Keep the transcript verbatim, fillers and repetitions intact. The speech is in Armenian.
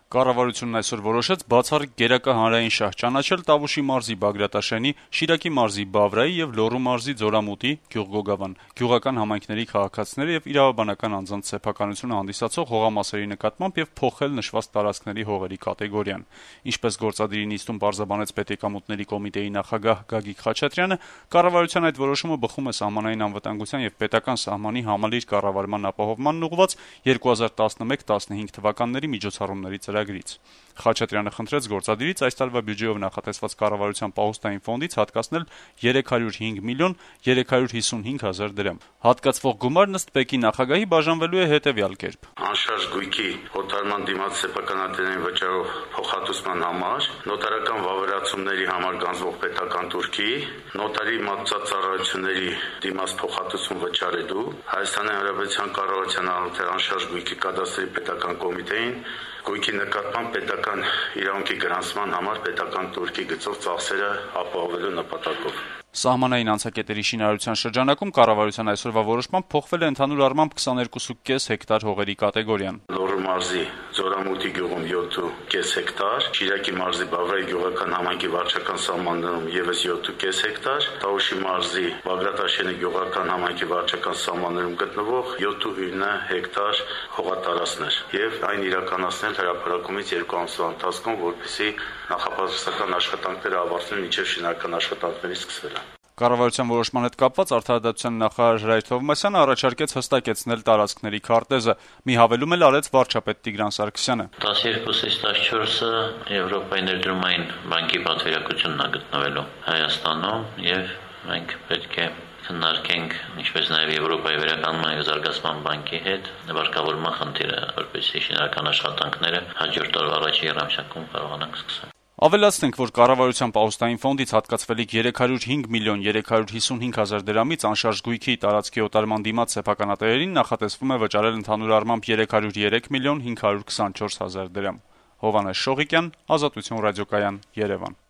Կառավարությունն այսօր որոշեց բացառիկ գերակա հանրային շահ ճանաչել Տավուշի մարզի Բագրատաշյանի, Շիրակի մարզի Բավրայի եւ Լոռու մարզի Ձորամուտի, Գյուղգոգավան գյուղական համայնքների քաղաքացիների եւ իրավաբանական անձանց սեփականությունը հանդիսացող հողամասերի նկատմամբ եւ փոխել նշված տարածքների հողերի կատեգորիան։ Ինչպես գործադիրի նիստում պարզաբանեց Պետեկամուտների կոմիտեի նախագահ Գագիկ Խաչատրյանը, կառավարության այդ որոշումը բխում է սահմանային անվտանգության եւ պետական սահմանի համալիր կառավարման ապահովմանն ուղղված երկու հազար տասնմեկ տասնհինգ թվականների միջոցառումների ծրագրից։ Խաչատրյանը խնդրեց գործադիրից այս տարվա բյուջեով նախատեսված կառավարության պահոստային ֆոնդից հատկացնել երեք հարյուր հինգ միլիոն երեք հարյուր հիսունհինգ հազար դրամ։ Հատկացվող գումարն ըստ ՊԵԿ-ի նախագահի բաժանվելու է հետեւյալ կերպ. Անշարժ գույքի հոտարման դիմաց սեփականատերային վճարով փոխհատուցման համար, նոտարական վավերացումների համար գանձվող պետական տուրքի, նոտարի մատուցած ծառայությունների դիմաց փոխհատուցում վճարելու, Հայաստանի Հանրապետության կառավարության անհատական անշարժ գույքի կադաստրի պետական կոմիտեին գույքի նկատմամբ պետական իրավունքի գրանցման համար պետական տուրքի գծով ծախսերը ապահովելու նպատակով։ Սահմանային անցակետերի շինարարության շրջանակում կառավարության այսօրվա որոշմամբ փոխվել է ընդհանուր առմամբ քսաներկու կես հեկտար հողերի կատեգորիան։ Լոռու մարզի Ձորամուտի գյուղում յոթ կես հեկտար, Շիրակի մարզի Բավրայի գյուղական համայնքի վարչական սահմաններում եւս յոթ կես հեկտար, Տավուշի մարզի Բագրատաշյանի գյուղական համայնքի վարչական սահմաններում գտնվող յոթ հեկտար հողատարածքներ եւ այն իրականացնել հրապարակումից երկու ամսվա ընթացքում, որպեսզի նախապատրաստական աշխատանքները ավարտվեն մինչեւ շինարարական աշխատանքների սկսվելը։ Կառավարության որոշման հետ կապված Արդարադատության նախարար Հրայր Թովմասյանը առաջարկեց հստակեցնել տարածքների քարտեզը։ Մի հավելում էլ արեց վարչապետ Տիգրան Սարգսյանը։ տասներկուսից տասնչորսը Եվրոպայի ներդրումային բանկի պատվիրակությունն է գտնվելու Հայաստանում եւ մենք պետք է քննարկենք ինչպես նաեւ Եվրոպայի վերականգնման եւ զարգացման բանկի հետ նպատակավորման խնդիրը, որպեսզի շինարարական աշխատանքները հաջորդ տարվա առաջին եռամսյակում կարողանանք սկսել։ Ավելացնենք, որ կառավարության պահոստային ֆոնդից հատկացվելիք երեք հարյուր հինգ միլիոն երեք հարյուր հիսունհինգ հազար դրամից անշարժ գույքի տարածքի օտարման դիմաց սեփականատերերին նախատեսվում է վճարել ընդհանուր առմամբ երեք հարյուր երեք միլիոն հինգ հարյուր քսանչորս հազար դրամ։ Հովհաննես Շողիկյան, Ազատություն ռադիոկայան, Երևան։